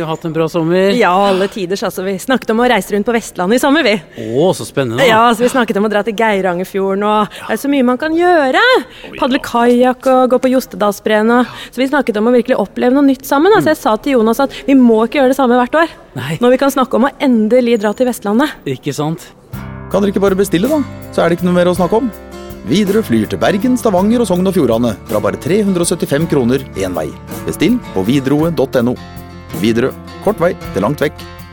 har hatt en bra sommer. Ja, alle tiders, altså. Vi snakket om å reise rundt på Vestlandet i sommer, vi. Så spennende da. Ja, så vi snakket om å dra til Geirangerfjorden, og det så mye man kan gjøre. Paddle kajak og gå på Jostedalsbreen. Så vi snakket om å virkelig oppleve noe nytt sammen. Altså, jeg sa til Jonas at vi må ikke gjøre det samme hvert år. Nei. Når vi kan snakke om å endelig dra til Vestlandet. Ikke sant? Kan dere ikke bare bestille da? Så det ikke noe mer å snakke om. Widerøe flyr til Bergen, Stavanger og Sogn og Fjordane fra bare 375 kroner en vei. Bestill på widerøe.no. Widerøe, kort vei til langt vekk.